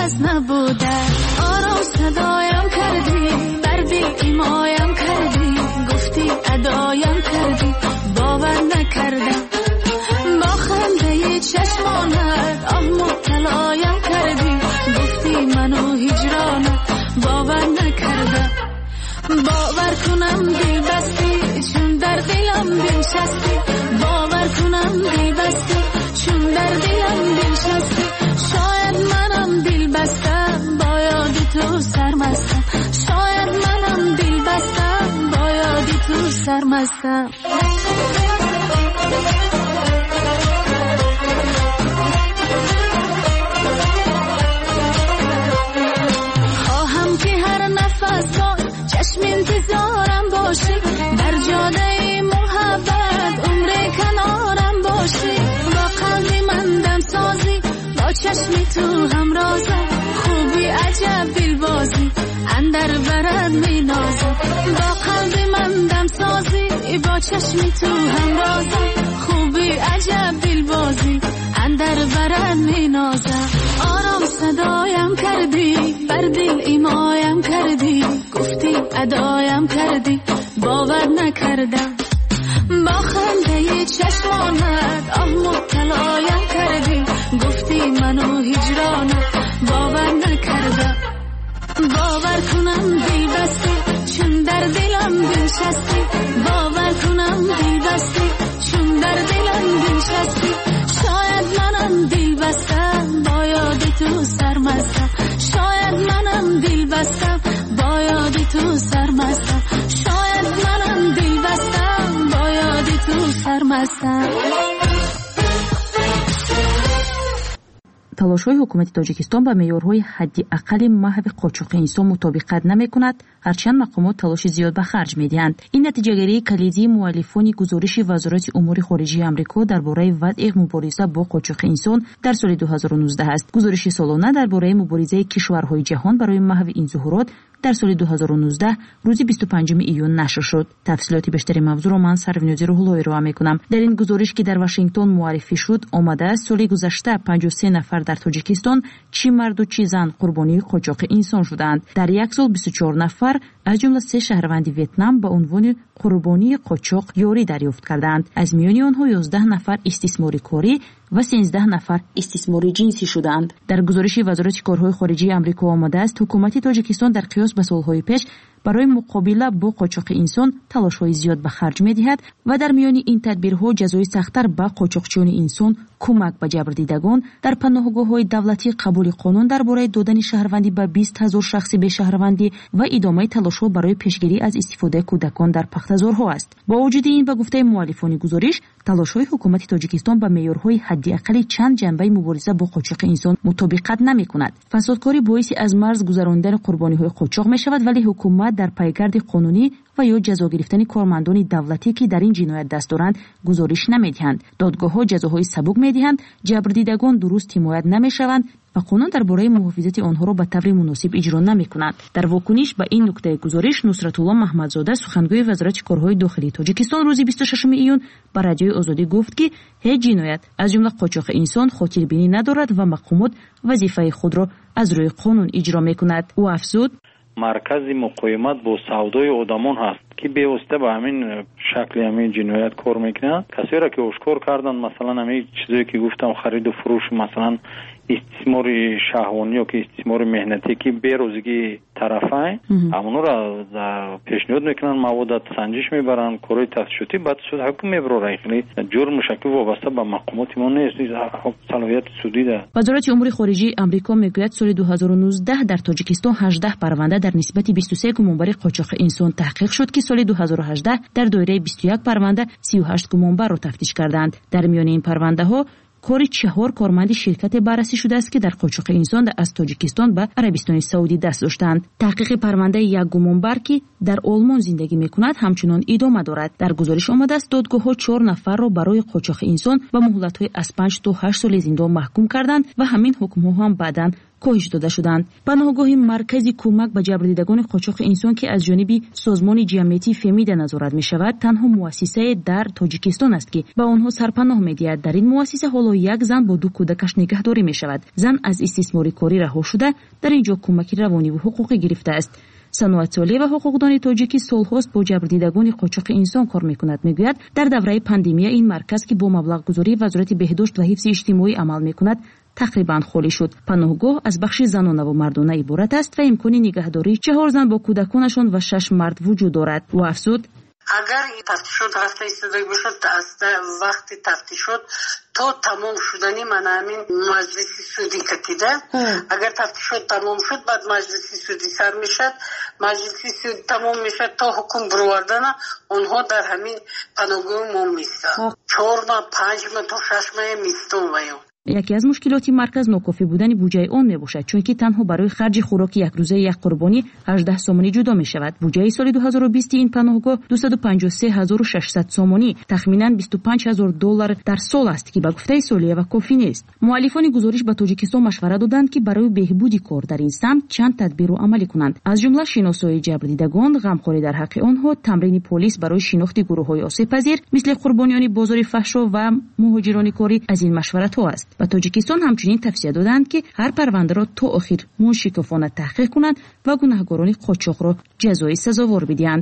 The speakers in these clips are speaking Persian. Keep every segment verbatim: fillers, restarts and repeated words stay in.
کس نبوده. آرام صدایم کردی، بردی ایمایم کردی، گفتی ادایم کردی، باور نکردم. با خنده چشمانت آه مبتلایم کردی، گفتی منو هجرانت، باور نکردم. باور کنم دل بستی چون در دلم بنشستی، باور کنم دل بستی چون در دلم بنشستی. شاید منم دل بستم با یاد تو سرمستم، شاید منم دل بستم با یاد تو سرمستم. خواهم که هر نفس چشم انتظارم باشی، در جاده محبت عمر کنارم باشی. با قلبی من دم سازی، با چشم تو همرازم، خوبی عجب دلبازی اندر برد می نازی. با قلبی من دم سازی، با چشم تو همرازم، خوبی عجب دلبازی اندر برد می نازم. آرام صدایم کردی، بر دل ایمایم کردی، گفتی ادایم کردی، باور نکردم. با خنده چشمانت آه مبتلایم کردی، گفتی منو هجرانت، باور نکردم. باور کنم دل بستی چون در دلم بنشستی، باور کنم دل بستی چون در دلم بنشستی. شاید منم دل بستم با یاد تو سرمستم، شاید منم دل بستم با یاد تو سرمستم، شاید منم دل بستم با یاد تو سرمستم. تلاش‌های حکومت تاجیکستان با معیارهای حداقل محو قاچاق انسان مطابقت نمی‌کند، هرچند مقامات تلاش زیاد به خرج می‌دهند. این نتیجه‌گیری کلیدی مؤلفان گزارش وزارت امور خارجه آمریکا درباره وضع مبارزه با قاچاق انسان در سال دو هزار و نوزده است. گزارش سالانه درباره مبارزه کشورهای جهان برای محو این ظاهرات در سال دو هزار و نوزده روز بیست و پنجم ایون نشر شد. تفصیلات بیشتری موضوع را من سروینوزی روح‌اللهی ارائه می‌کنم. در این گزارش که در واشنگتن معرفی شد آمده است سال گذشته پنجاه و سه نفر در تاجیکستان چی مرد و چی زن قربانی قاچاق انسان شدند. در یک سال بیست و چهار نفر از جمله سه شهروند ویتنام به عنوان قربانی قاچاق یاری دریافت کردند. از میان آنها یازده نفر استثماری کاری و سیزده نفر استثماری جنسی شدند. در گزارش وزارت کارهای خارجه آمریکا آمده است حکومت تاجیکستان در قیاس به سالهای پیش برای مقابله با قاچاق انسان تلاش‌های زیاد به خرج می‌دهد و در میان این تدبیرها جزای سخت‌تر به قاچاقچیان انسان، کمک به جبردیدگان، در پناهگاه‌های دولتی قبول قانون درباره دادن شهروندی به بیست هزار شخص به شهروندی و ادامه تلاش‌ها برای پیشگیری از استفاده کودکان در پخته‌زارها است. با وجود این به گفته مؤلفان گزارش تلاش‌های حکومت تاجیکستان با معیارهای حداقل چند جنبه مبارزه با قاچاق انسان مطابقت نمی‌کند. فسادکاری باعث از مرز گذراندن قربانی‌های قاچاق می‌شود، ولی حکومت در پیگرد قانونی و یا جزا گرفتن کارمندان دولتی که در این جنایت دست دارند گزارش نمی‌دهند. دادگاه‌ها جزاهای سبک می‌دهند، جبردیدگان درست حمایت نمی‌شوند و قانون درباره محافظت آنها را به طور مناسب اجرا نمی‌کنند. در واکنش به این نکته گزارش نصرت الله محمدزاده سخنگوی وزارت کارهای داخلی تاجیکستان روز بیست و ششم ایون به رادیوی آزادی گفت که هیچ جنایت از جمله قاچاق انسان خاطربینی ندارد و مقامات وظیفه خود را از روی قانون اجرا می‌کند. او افزود مرکز مقاومت با سودای آدمان هست که بی‌واسطه به همین شکل همین جنایت کار میکنند. کسی را که اشکار کردن مثلا همین چیزایی که گفتم خرید و فروش، مثلا استثمار شهوانی یا که استثمار مهنتی که بیروزگی طرفین همونو را پیشنهاد میکنن، مواد سنجش میبرن، کارهای تفتیشاتی بعد سود حکم میبره. خیلی جرم شکلی وابسته به مقامات ما نیست، صلاحیت سودی ده. وزارت امور خارجه آمریکا میگوید سال دو هزار و نوزده در تاجیکستان هجده پرونده در نسبت بیست و سه گمانبر قاچاق انسان تحقیق شد که سال دو هزار و هجده در دایره بیست و یک پرونده سی و هشت گمانبر را تفتیش کردند. در میان این پرونده ها کار چهار کارمند شرکت بررسی شده است که در قاچاق انسان از تاجیکستان به عربستان سعودی دست داشتند. تحقیق پرونده یک گمانبر که در آلمان زندگی میکند همچنان ادامه دارد. در گزارش آمده است دادگاه‌ها چهار نفر را برای قاچاق انسان به مهلت‌های از پنج تا هشت سال زندان محکوم کردند و همین حکم‌ها هم بعداً کاهش داده شدند. پناهگاه مرکزی کمک به جبردیدگان قاچاق انسان که از جانب سازمان جمعیتی فمیده نظارت می شود تنها مؤسسه در تاجیکستان است که به آنها سرپناه می دهد. در این مؤسسه حالا یک زن با دو کودکش نگهداری می شود. زن از استثمار کاری رها شده در اینجا کمک روانی و حقوقی گرفته است. صنوات سالی و حقوقدان تاجیکی سالهاست با جبردیدگان قاچاق انسان کار میکند. میگوید در دوره پاندمی این مرکز که با مبلغ گذاری وزارت بهداشت و حفظ اجتماعی عمل میکند تقریبا خالی شد. پناهگاه از بخش زنانه و مردانه عبارت است و امکان نگهداری چهار زن با کودکانشان و شش مرد وجود دارد. و افزود اگر این تفتیشات رفته ایستادگی باشد از وقتی تفتیشات تا تمام شدنی من همین مجلسی سودی کتیده اگر تفتیشات تمام شد بعد مجلسی سودی سر میشد مجلسی سودی تمام میشد تا حکم بروردن اونها در همین پناهگاه ما میستن چهار ماه پنج ماه تا شش ماه میستون ویون. یکی از مشکلات مرکز ناکافی بودن بودجه آن میباشد چون که تنها برای خرج خوراک یک روزه یک قربانی هجده سومانی جدا می شود. بودجه سال دو هزار و بیست این پناهگاه دویست و پنجاه و سه هزار و ششصد سومانی تخمینا بیست و پنج هزار دلار در سال است که به گفته سالیه و کافی نیست. مؤلفان گزارش به تاجیکستان مشورت دادند که برای بهبود کار در این سمت چند تدبیر رو عملی کنند. از جمله شناسایی جبردیدگان، غمخواری در حق آنها، تمرین پلیس برای شناخت گروه‌های آسیب‌پذیر مثل قربانیان بازار فحشا و مهاجران کاری از این مشورت‌ها است. و تاجیکستان همچنین توصیه دادند که هر پرونده را تا آخر موشکافانه تحقیق کنند و گناهکاران قاچاق را جزای سزاوار بدهند.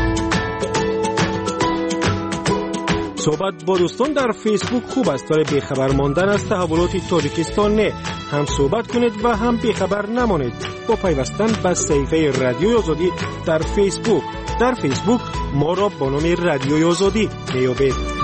صحبت با دوستان در فیسبوک خوب است برای بیخبر ماندن از تحولات تاجیکستان. نه هم صحبت کنید و هم بیخبر نمانید با پیوستن به صفحه رادیوی آزادی در فیسبوک. در فیسبوک ما را با نام رادیوی آزادی میابید.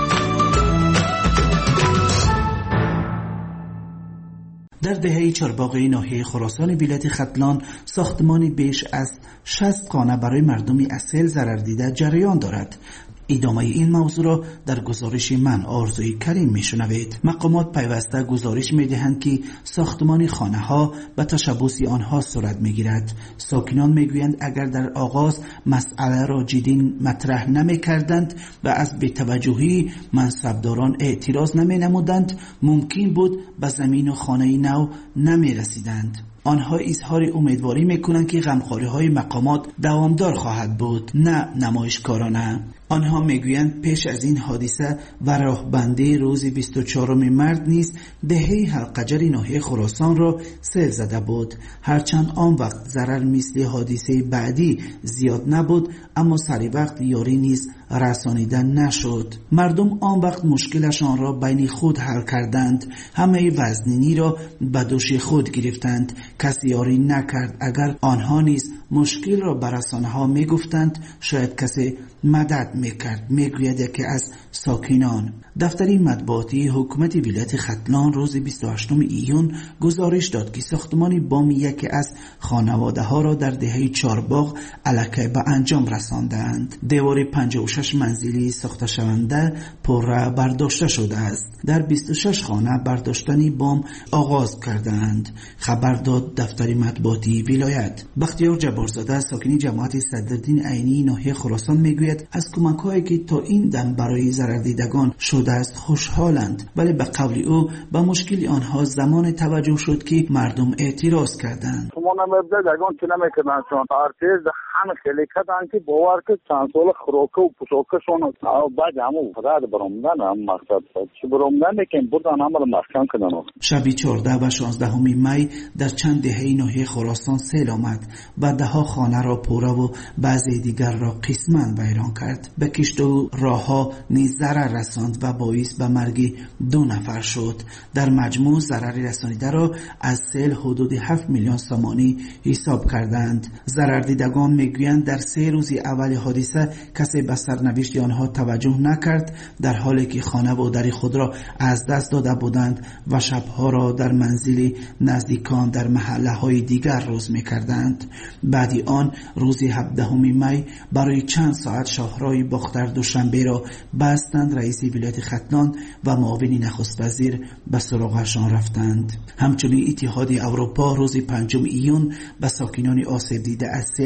در دهه چهارباغه ناحیه خراسان ولایت ختلان ساختمانی بیش از شصت خانه برای مردمی اصل ضرر دیده جریان دارد. ادامه این موضوع را در گزارش من آرزوی کریم میشنوید. مقامات پیوسته گزارش میدهند که ساختمان خانه ها به تشبث آنها صورت میگیرد. ساکنان میگویند اگر در آغاز مسئله را جدی مطرح نمیکردند و از بی‌توجهی منصبداران اعتراض نمینمودند ممکن بود به زمین و خانه نو نمیرسیدند. آنها اظهار امیدواری میکنند که غمخواری مقامات دوامدار خواهد بود، نه نمایشکارانه. آنها میگویند پیش از این حادثه و راهبندی روز بیست و چهارم مارس نیز دهه حلقجر ناحیه خراسان را سیل زده بود. هرچند آن وقت ضرر مثل حادثه بعدی زیاد نبود اما سری وقت یاری نیز رسانیده نشد. مردم آن وقت مشکلشان را بین خود حل کردند. همه وزنینی را به دوش خود گرفتند. کسی یاری نکرد. اگر آنها نیز مشکل را به رسانه ها می گفتند شاید کسی مدد میکرد. میگوید که از ساکنان دفتر مطبوعاتی حکومت ولایت ختلان روز بیست و هشتم ایون گزارش داد که ساختمان بام یکی از خانواده ها را در دهه چهارباغ الکی به انجام رساندند. دیوار پنجاه و شش منزلی ساخته شونده پره برداشته شده است. در بیست و شش خانه برداشتن بام آغاز کردند. خبر داد دفتر مطبوعاتی ولایت. بختیار جبارزاده ساکن جماعت صدرالدین عینی ناحیه خراسان میگوید از کمک‌هایی که تا این دم برای ضرردیدگان شده است خوشحالند، ولی به قول او به مشکل آنها زمان توجه شد که مردم اعتراض کردند. شما نمی‌بده دگان چه نمی‌کنن چون ارتش همه خیلی کردن که باور که چند سال خروکه و پسوکشون بعد همو فراد برامدن هم مقصد چه برامدن که بردن عمل محکم کردن. شب چهاردهم و شانزدهم می در چند دهه ناحیه خراسان سیل آمد و ده ها خانه را پره و بعضی دیگر را قسماً ویران کرد. به کشت و راهها نیز ضرر رساند و باعث به مرگ دو نفر شد. در مجموع ضرر رسانیده را از سیل حدود هفت میلیون سومانی حساب کردند. ضرردیدگان میگویند در سه روز اول حادثه کسی به سرنوشت آنها توجه نکرد، در حالی که خانه و در خود را از دست داده بودند و شبها را در منزل نزدیکان در محله های دیگر روز میکردند. بعدی آن روز هفدهم می برای چند ساعت شاهراه باختر دوشنبه را بستند. رئیس ولایت ختلان و معاون نخست وزیر به سراغشان رفتند. همچنین اتحاد اروپا روز پنجم ایون به ساکنان آسیب دیده از سیل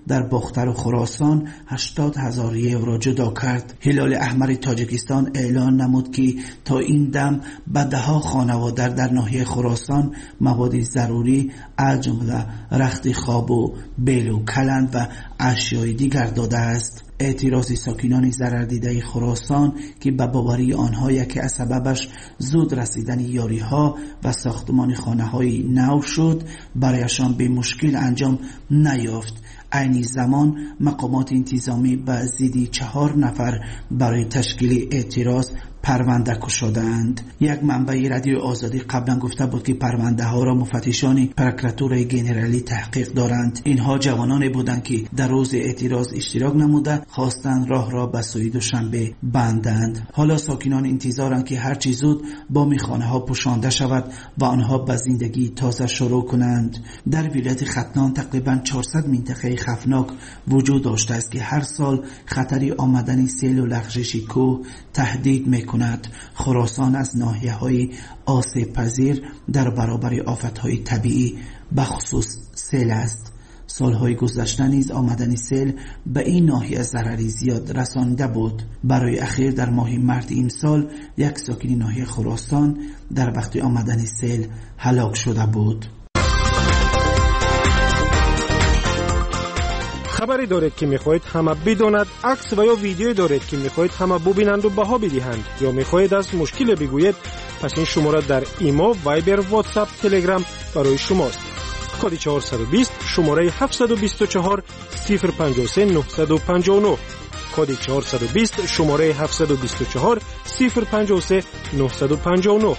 در باختر و خراسان هشتاد هزار یورو جدا کرد. هلال احمر تاجیکستان اعلان نمود که تا این دم به ده ها خانواده در ناحیه خراسان مواد ضروری از جمله رخت خواب و بیل و کلند و اشیای دیگر داده است. اعتراض ساکنان ضرردیده خراسان که به باوری آنها یکی از سببش زود رسیدن یاری ها و ساختمان خانه های نو شد برایشان به مشکل انجام نیافت. عین زمان مقامات انتظامی به زیدی چهار نفر برای تشکیل اعتراض پرونده کشیدند. یک منبع رادیو آزادی قبلا گفته بود که پرونده ها را مفتشان پروکراتور گنرالی تحقیق دارند. اینها جوانان بودند که در روز اعتراض اشتراک نموده خواستند راه را به سوی دوشنبه بندند. حالا ساکنان انتظارند که هر چه زود بام خانه ها پوشانده شود و آنها به زندگی تازه شروع کنند. در ولایت ختلان تقریبا چهارصد منطقه خطرناک وجود داشته است که هر سال خطر آمدن سیل و لغزش کوه تهدید میکند. خراسان از ناحیه‌های آسیب پذیر در برابر آفت‌های طبیعی به خصوص سیل است. سالهای گذشته نیز آمدن سیل به این ناحیه ضرری زیاد رسانیده بود. برای اخیر در ماه مارس امسال یک ساکن ناحیه خراسان در وقت آمدن سیل هلاک شده بود. خبری دارید که میخواهید همه بداند، عکس و یا ویدیویی دارید که میخواهید همه ببینند و بها بدهند، یا میخواهید از مشکل بگویید، پس این شماره در ایما، وایبر، واتساپ، تلگرام برای شماست. کد چهارصد و بیست شماره هفتصد و بیست و چهار صفر پنجاه و سه نهصد و پنجاه و نه. کد چهارصد و بیست شماره هفتصد و بیست و چهار صفر پنجاه و سه نهصد و پنجاه و نه.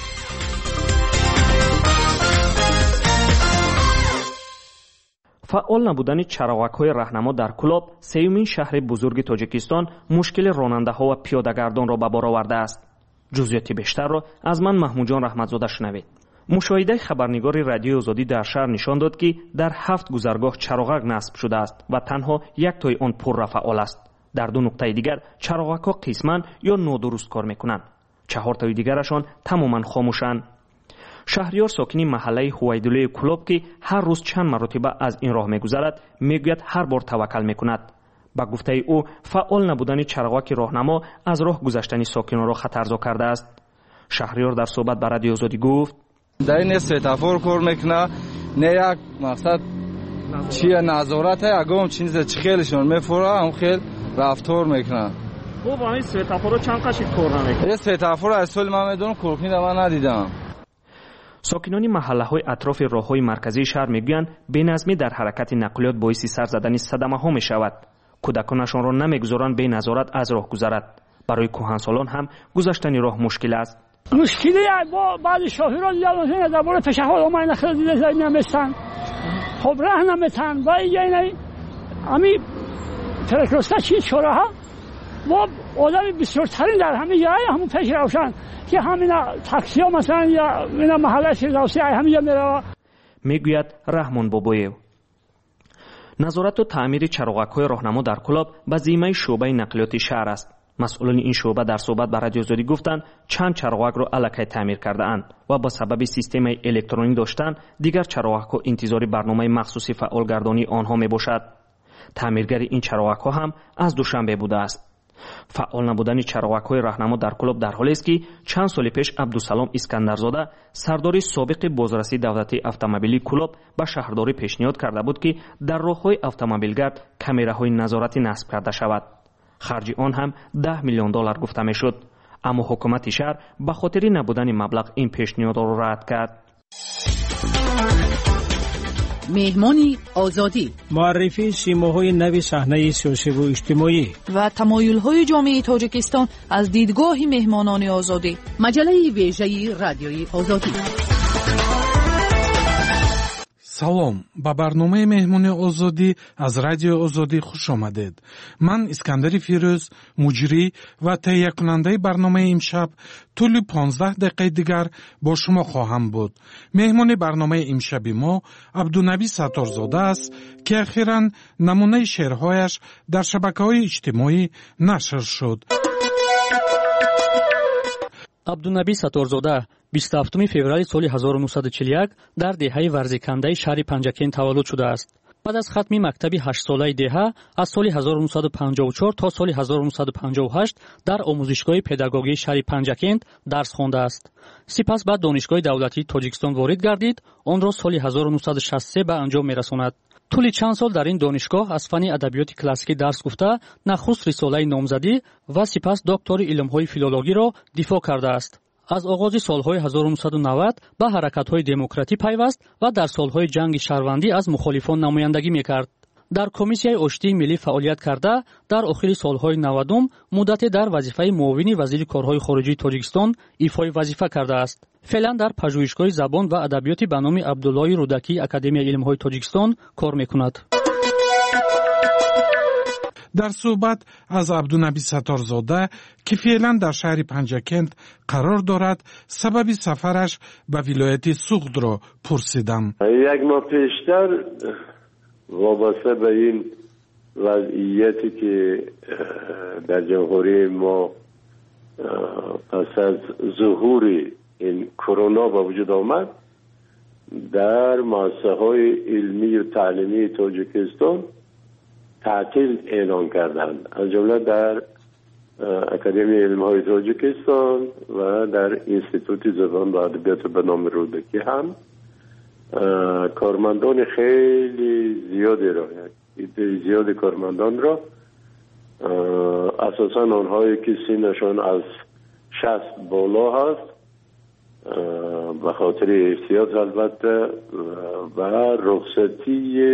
فعال نبودن چراغک‌های راهنما در کلاب، سومین شهر بزرگ تاجیکستان، مشکل راننده‌ها و پیاده‌گردان را به بار آورده است. جزئیات بیشتر را از من محمود جان رحمتزاده شنوید. مشاهده خبرنگار رادیو آزادی در شهر نشان داد که در هفت گذرگاه چراغک نصب شده است و تنها یک تای آن پر فعال است. در دو نقطه دیگر چراغک‌ها قسماً یا نادرست کار می‌کنند. چهار تای دیگرشان تماماً خاموشند. شهریار ساکنی محله هویدوله کلاب که هر روز چند مرتبه از این راه می‌گذرد میگوید هر بار توکل می‌کند. با گفته او فعال نبودن چراغک راهنما از راه گذشتن ساکنان را خطرزا کرده است. شهریار در صحبت با رادیو آزادی گفت: در این سویتافور کار میکنه، نه یک مقصد چیه نظارت های اگه هم چیز چی خیلیشون میفوره هم خیل رفتار میکنه. او با این سویتافور چند قشید کار نمیکنه؟ این سویتافور از سال من میدونم کورکنی در من ندیدم. ساکنان محله های اطراف راه های مرکزی شهر میگویند بینظمی در حرکت نقلیات باعث سر زدن صدمه ها می شود. کودکانشان را نمیگذارند به نظارت از راه گذرد. برای کهنسالان هم گذشتن راه مشکل است. مشکلی با بعضی شاهران یادم درباره پشه‌ها اومدن خیلی زیاد نمیستن. خب راه نمیتن و یعنی امی ترکرسته چی چراها و آدم بسیار ترین در همه جای همون پیش روشن که همین تاکسی ها مثلا یا اینا محله فردوسی همین جا میره. میگوید رحمان بابایو. نظارت و تعمیر چراغک‌های راهنما در کلاب به ذمه شعبه نقلیات شهر است. مسئولان این شعبه در صحبت با رادیو آزادی گفتند چند چراغک را الکی تعمیر کرده اند و با سبب سیستم الکترونیک داشتن دیگر چراغک انتظاری برنامه مخصوصی فعالگردانی آنها می باشد. تعمیرگر این چراغک ها هم از دوشنبه بوده است. فعال نبودن چراغک های راهنما در کلاب در حالی است که چند سال پیش عبدالسلام اسکندرزاده سردار سابق بازرسی دولتی اتومبیلی کلاب به شهرداری پیشنهاد کرده بود که در راههای اتومبیلگرد کامراهای نظارتی نصب کرده شود. خرج آن هم ده میلیون دلار گفته می شد. اما حکومت شهر به خاطر نبودن مبلغ این پیشنهاد را رد کرد. مهمانی آزادی، معرفی شیماهای نو صحنه سیاسی و اجتماعی و تمایل‌های جامعه تاجیکستان از دیدگاه مهمانان آزادی. مجله ویژه رادیوی آزادی. салом ба барномаи меҳмони озодӣ аз радиои озодӣ хуш омадед. ман искандари фирӯз, муҷрӣ ва таҳиякунандаи барномаи имшаб тӯли понздаҳ дақиқаи дигар бо шумо хоҳам буд. меҳмони барномаи имшаби мо абдунабӣ сатторзода аст ки ахиран намунаи шеърҳояш дар шабакаҳои иҷтимоӣ нашр шуд. абдунабӣ сатторзода بیست و هفتم فеврали соли ҳазору нуҳсаду чилу як дар деҳаи варзикандаи шаҳри Панҷакен таваллуд шудааст. بعد از ختم مکتب هشت ساله دهه از سال هزار و نهصد و پنجاه و چهار تا سال هزار و نهصد و پنجاه و هشت در آموزشگاه پداگوژی شهر پنجکند درس خوانده است. سپس بعد دانشگاه دولتی تاجیکستان وارد گردید، آن را سال هزار و نهصد و شصت و سه به انجام می‌رساند. طول چند سال در این دانشگاه از فن ادبیات کلاسیکی درس گفته، نخست رساله نامزدی و سپس دکتری علوم‌های فیلولوژی را دفاع کرده است. از آغاز سالهای هزار و نهصد و نود به حرکت‌های دموکراتی پیوست و در سالهای جنگ شهروندی از مخالفان نمایندگی می‌کرد. در کمیسیای آشتی ملی فعالیت کرده، در آخر سالهای نودم مدت در وظیفه معاون وزیر کارهای خارجی تاجیکستان ایفای وظیفه کرده است. فعلا در پژوهشگاه زبان و ادبیات به نام عبدالله رودکی اکادمی علم‌های تاجیکستان کار می‌کند. در صحبت از عبدالنبی ستارزاده که فعلا در شهر پنجکند قرار دارد سبب سفرش به ولایت سوخت را پرسیدم. یک ماه پیشتر وابسته به این وضعیتی که در جمهوری ما پس از ظهور این کرونا به وجود آمد، در مؤسسه‌های علمی و تعلیمی تاجیکستان تعطیل اعلان کردند، از جمله در اکادمی علم‌های تاجیکستان و در انستیتوت زبان و ادبیات به نام رودکی هم کارمندان خیلی زیادی را زیاد کارمندان را اساساً آنهایی که سنشان از شصت بالا هست به خاطر احتیاط البته و رخصتی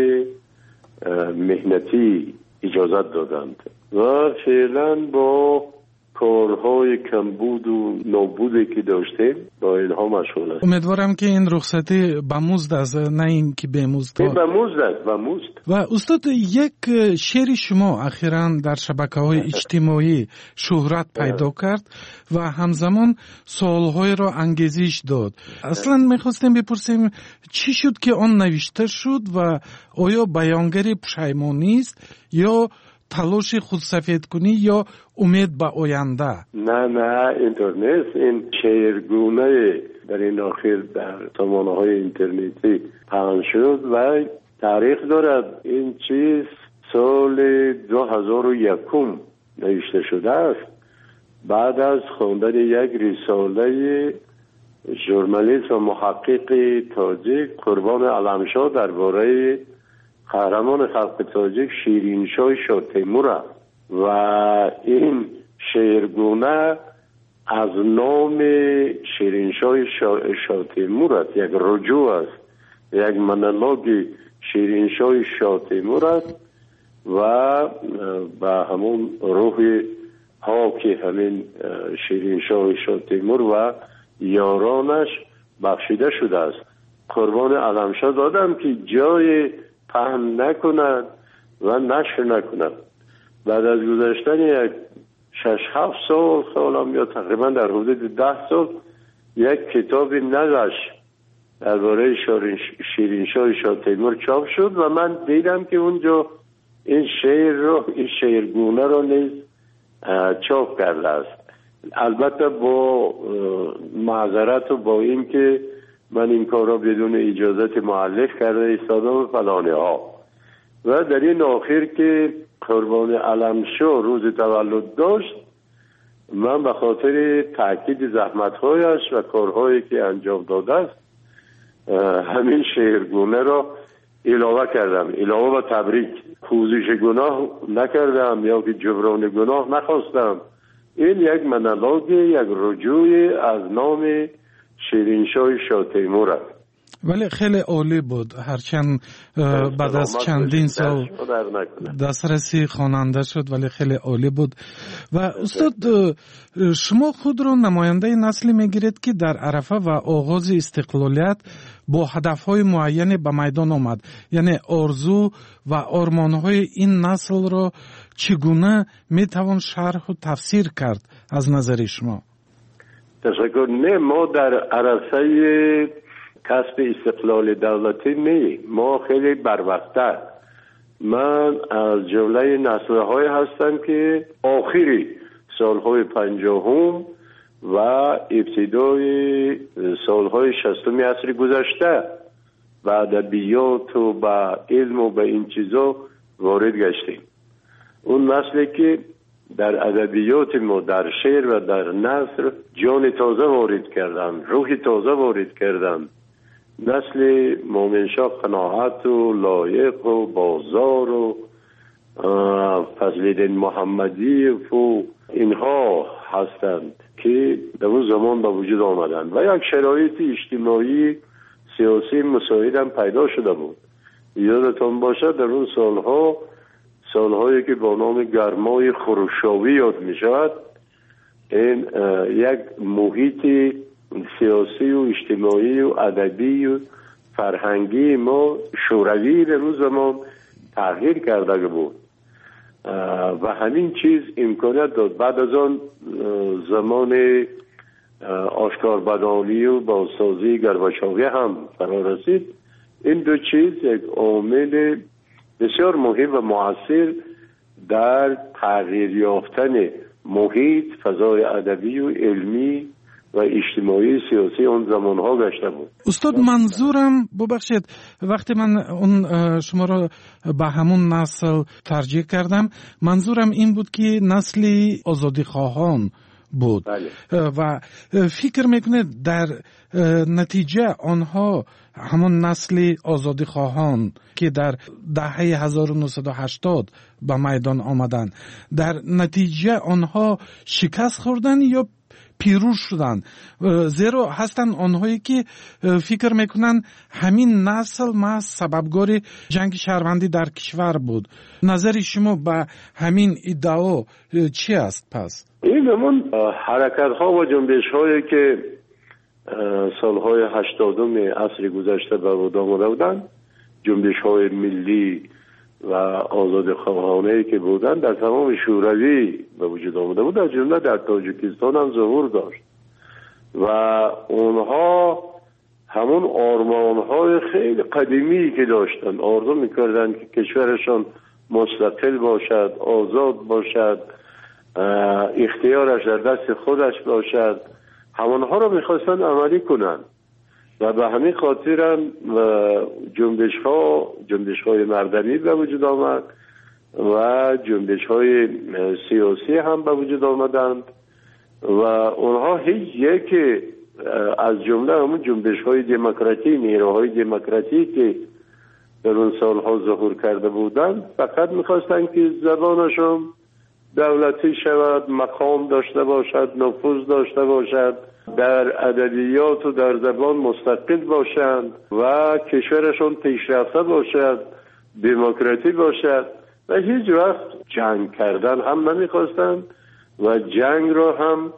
مهنتی اجازت دادند و فعلا با کارهای کمبود و نابودی که داشتیم با اینها مشغول است. امیدوارم که این رخصتی به مزد است، نه این که به مزد. به مزد است، به مزد. و استاد، یک شعر شما اخیراً در شبکه‌های اجتماعی شهرت پیدا کرد و همزمان سوال‌های را انگیزش داد. اصلاً می‌خواستیم بپرسیم چی شد که آن نوشته شد و آیا بیانگر پشیمانی است یا تلاش خودسفید کنی یا امید به آینده؟ نه نه اینطور نیست. این شعرگونه در این آخر در سامانه‌های اینترنتی پخش شد و تاریخ دارد. این چیز سال دو هزار و یک نوشته شده است، بعد از خواندن یک رساله ژورنالیست و محقق تاجیک قربان علمشاه درباره قهرمان خلق تاجیک شیرینشاه شاه تیمور است و این شعرگونه از نام شیرینشاه شاه تیمور است، یک رجوع است، یک مونولوگ شیرینشاه شاه تیمور است و به همون روح ها که همین شیرینشاه شاه تیمور و یارانش بخشیده شده است. قربان علمشاه دادم که جای پهن نکنند و نشر نکنند. بعد از گذشتن یک شش هفت سال سالم یا تقریبا در حدود ده سال یک کتاب نگشت درباره شیرینشاه شاه تیمور چاپ شد و من دیدم که اونجا این شعر رو این شعرگونه رو نیز چاپ کرده است. البته با معذرت و با این که من این کار را بدون اجازت مؤلف کرده ایستادم فلانه ها. و در این آخر که قربان علمشاه روز تولد داشت، من به خاطر تاکید زحمت‌هایش و کارهایی که انجام داده است همین شعرگونه را علاوه کردم، علاوه و تبریک. پوزش گناه نکردم یا که جبران گناه نخواستم. این یک مونولوگ، یک رجوع از نام شیرینشاه شاه تیمور است. ولی خیلی عالی بود، هرچند بعد از چندین سال دسترسی خواننده شد ولی خیلی عالی بود. و استاد، شما خود را نماینده نسلی میگیرید که در عرفه و آغاز استقلالیت با هدفهای معینی به میدان آمد، یعنی آرزو و آرمانهای این نسل را چگونه میتوان شرح و تفسیر کرد از نظر شما؟ تشکر. نه، ما در عرصه کسب استقلال دولتی نه، ما خیلی بروقته. من از جمله نسل‌های هستم که آخری سالهای پنجاهم و ابتدای سالهای شصتم عصر گذشته به ادبیات و به علم و به این چیزا وارد گشتیم. اون نسلی که در ادبیات ما، در شعر و در نثر جان تازه وارد کردن، روح تازه وارد کردن. نسل مومن شاه قناعت و لایق و بازار و فضل‌الدین محمدی و اینها هستند که در اون زمان به وجود آمدند و یک شرایط اجتماعی سیاسی مساعد هم پیدا شده بود. یادتان باشد در اون سالها، سالهایی که با نام گرمای خروشاوی یاد می شود، این یک محیط سیاسی و اجتماعی و ادبی و فرهنگی ما شوروی در اون زمان تغییر کرده بود و همین چیز امکانیت داد. بعد از آن زمان آشکار بدانی و بازسازی گرباچوی هم فرا رسید. این دو چیز یک عامل بسیار مهم و مؤثر در تغییر یافتن محیط، فضای ادبی و علمی و اجتماعی سیاسی اون زمانها گشته بود. استاد منظورم ببخشید وقتی من اون شما را به همون نسل ترجیح کردم، منظورم این بود که نسلی آزادی خواهان بود. بله. و فکر میکنه در نتیجه آنها همون نسل آزادی خواهان که در دهه هزار و نهصد و هشتاد به میدان آمدن، در نتیجه آنها شکست خوردن یا پیروز شدن؟ زیرا هستن آنهایی که فکر میکنن همین نسل ما سببگار جنگ شهروندی در کشور بود. نظر شما به همین ادعا چی است پس؟ این همون حرکت ها و جنبش هایی که سالهای هشتادم عصر گذشته به وجود آمده بودند، جنبش های ملی و آزاد خواهانه که بودند در تمام شوروی به وجود آمده بود، در جمله در تاجیکستان هم ظهور داشت و اونها همون آرمان های خیلی قدیمی که داشتن، آرزو میکردن که کشورشان مستقل باشد، آزاد باشد، اختیارش در دست خودش باشد، همونها رو میخواستن عملی کنن و به همین خاطر هم جنبش ها جنبش های مردمی به وجود آمد و جنبش های سیاسی هم به وجود آمدند و اونها هیچ یک از جمله همون جنبش های دموکراتی، نیروهای دموکراتی که در اون سالها ظهور کرده بودند فقط میخواستن که زبانشون دولتی شود، مقام داشته باشد، نفوذ داشته باشد، در ادبیات و در زبان مستقل باشند و کشورشون پیشرفته باشد، دموکراتی باشد و هیچ وقت جنگ کردن هم نمیخواستند و جنگ را هم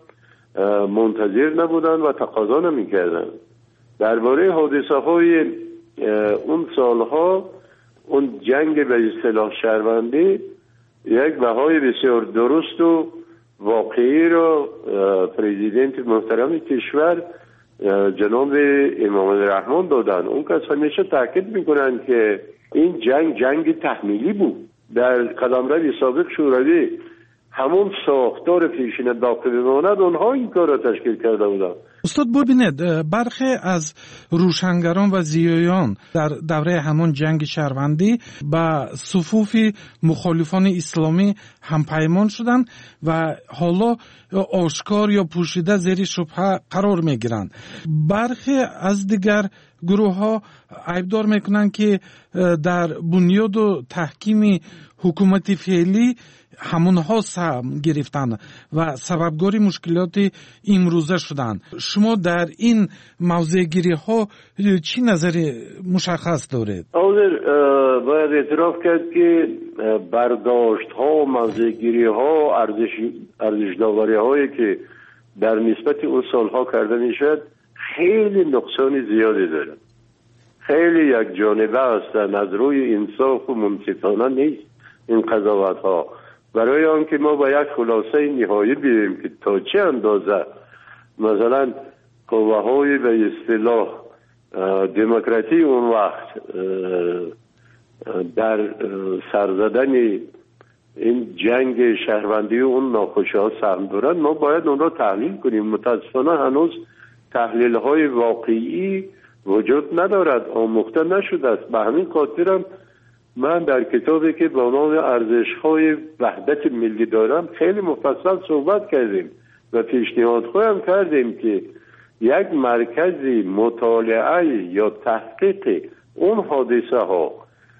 منتظر نبودند و تقاضا نمیکردند. درباره حادثه های اون سالها، اون جنگ به اصطلاح شهروندی یک بهای بسیار درست و واقعی رو پرزیدنت محترم کشور جناب امام رحمان دادن. اون کس همیشه تاکید میکنن که این جنگ جنگ تحمیلی بود. در قلمرو سابق شوروی همون ساختار پیشین باقی بماند، اونها این کار را تشکیل کرده بودن. استاد ببینید برخی از روشنگران و زیایان در دوره همون جنگ شهروندی با صفوف مخالفان اسلامی همپیمان شدند و حالا آشکار یا پوشیده زیر شبهه قرار میگیرند. برخی از دیگر گروه ها عیبدار میکنند که در بنیاد و تحکیم حکومت فعلی همونها سهم گرفتن و سببگاری مشکلات امروزه شدند. شما در این موضوع گیری ها چی نظر مشخص دارید؟ حاضر باید اعتراف کرد که برداشت ها و موضوع گیری ها، ارزش ارزش داوری هایی که در نسبت اون سالها کرده میشد خیلی نقصان زیادی داره، خیلی یک جانبه هستند، از روی انصاف و منصفانه نیست این قضاوت ها. برای آنکه ما با یک خلاصه نهایی بیاییم که تا چه اندازه مثلا قوه های به اصطلاح دموکراتی اون وقت در سرزدن این جنگ شهروندی و اون ناخوشی ها سهم دارن، ما باید اون را تحلیل کنیم. متاسفانه هنوز تحلیل های واقعی وجود ندارد، آموخته نشده است. به همین خاطرم من در کتابی که با نام ارزش‌های وحدت ملی دارم خیلی مفصل صحبت کردیم و پیشنهاد خواهم کردیم که یک مرکزی مطالعه یا تحقیق اون حادثه ها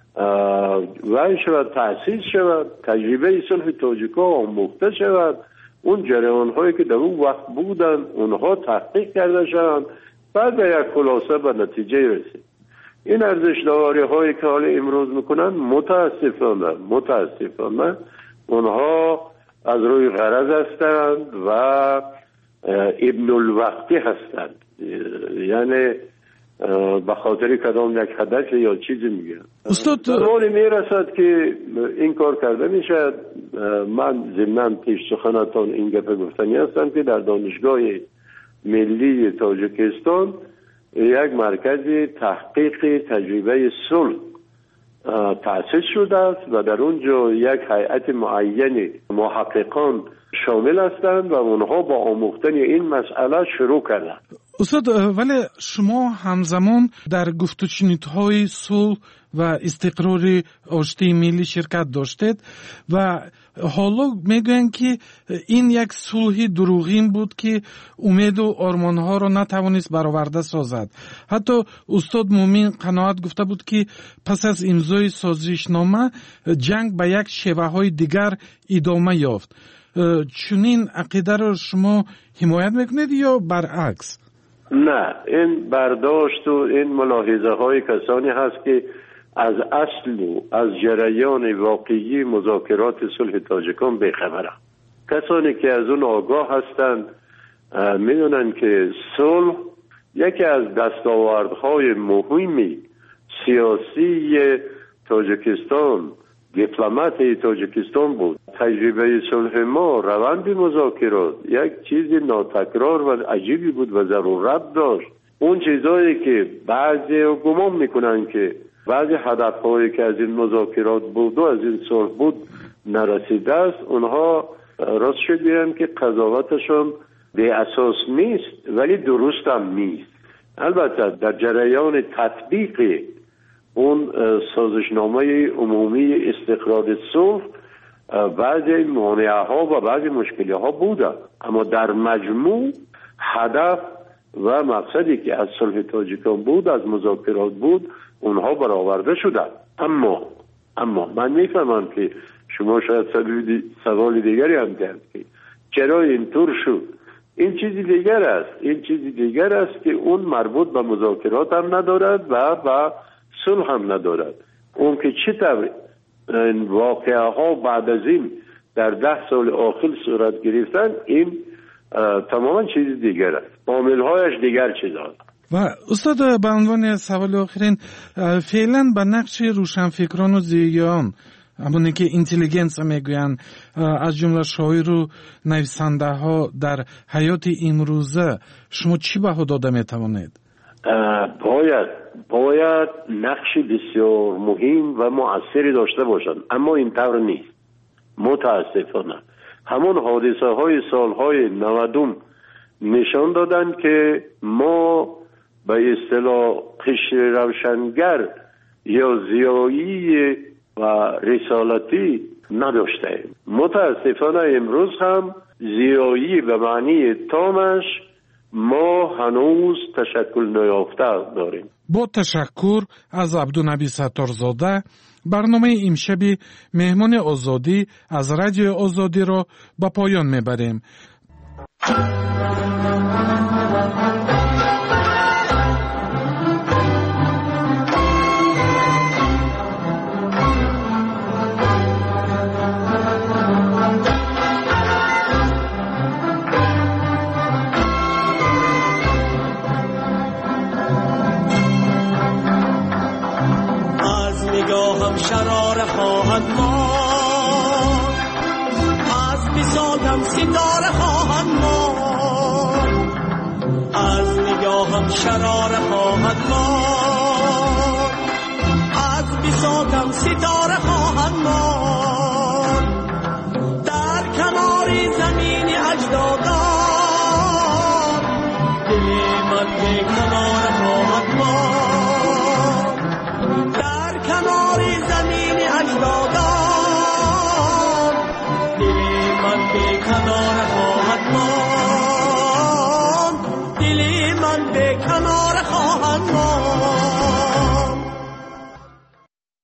و شود تأسیس شود، تجربه صلح تاجیک‌ها آموخته شود، اون جریان هایی که در اون وقت بودن اونها تحقیق کرده شوند، بعد به یک خلاصه به نتیجه رسید. این ارزش داوری هایی که حالا امروز میکنن متاسفانه متاسفانه اونها از روی غرض هستند و ابن الوقتی هستند، یعنی به خاطر کدام یک هدف یا چیزی میگن. استاد زمانی میرسد که این کار کرده میشد. من ضمناً پیش سخنتان این گپ گفتنی هستم که در دانشگاه ملی تاجیکستان یک مرکز تحقیق تجربه صلح تأسیس شده است و در اونجا یک هیئت معین محققان شامل هستند و اونها با آموختن این مسئله شروع کردند. استاد ولی شما همزمان در گفت و شنودهای صلح و استقرار آشتی ملی شرکت داشتید و حالا میگویند که این یک صلح دروغین بود که امید و آرمانها را نتوانست برآورده سازد. حتی استاد مومین قناعت گفته بود که پس از امضای سازشنامه جنگ به یک شیوه های دیگر ادامه یافت. چنین عقیده را شما حمایت میکنید یا برعکس؟ نه، این برداشت و این ملاحظه های کسانی هست که از اصل و از جریان واقعی مذاکرات صلح تاجیکان بیخبرند. کسانی که از اون آگاه هستند میدونن که صلح یکی از دستاوردهای مهمی سیاسی تاجیکستان، دیپلمات تاجیکستان بود. تجربه صلح ما، روند مذاکرات یک چیز ناتکرار و عجیبی بود و ضرورت داشت. اون چیزایی که بعضی گمان میکنن که بعضی هدفهایی که از این مذاکرات بود و از این صلح بود نرسیده است، اونها راست شد بیان که قضاوتشون به اساس نیست ولی درست هم نیست. البته در جریان تطبیق اون سازشنامه عمومی استقرار صلح بعضی مانعه ها و بعضی مشکلی ها بوده، اما در مجموع هدف و مقصدی که از صلح تاجیکان بود، از مذاکرات بود، اونها برآورده شده. اما اما من میفهمم که شما شاید سوال دیگری هم کرد که چرا اینطور شد. این چیزی دیگر است این چیزی دیگر است که اون مربوط به مذاکرات هم ندارد و به صلح هم ندارد. اون که چطور این واقعه ها بعد از این در ده سال آخر صورت گرفتن، این تماما چیز دیگر است، عامل هایش دیگر چیز است. و استاد به عنوان سوال آخرین، فعلا به نقش روشنفکران و زیان، همونی که اینتلیجنس میگوین، از جمله شاعر و نویسنده ها در حیات امروزه، شما چی بها داده میتوانید؟ باید باید نقش بسیار مهم و مؤثری داشته باشند، اما این طور نیست. متاسفانه همون حادثه های سالهای نودم نشان دادن که ما به اصطلاح قشر روشنگر یا زیایی و رسالتی نداشتیم. متاسفانه امروز هم زیایی به معنی تامش ما هنوز تشکل نیافته داریم. با تشکر از عبدالنبی ستارزاده، برنامه امشب مهمان آزادی از رادیو آزادی را به پایان میبریم. نگاهم شراره خواهد ماند، از بساطم ستاره خواهد ماند، از نگاهم شراره خواهد ماند، از بساطم ستاره خواهد ماند، در کنار زمین اجدادان دل من به کنار خواهد ماند. کنار زمین اجدادان، دل من به کنار خواهد ماند، دل من به کنار خواهد ماند.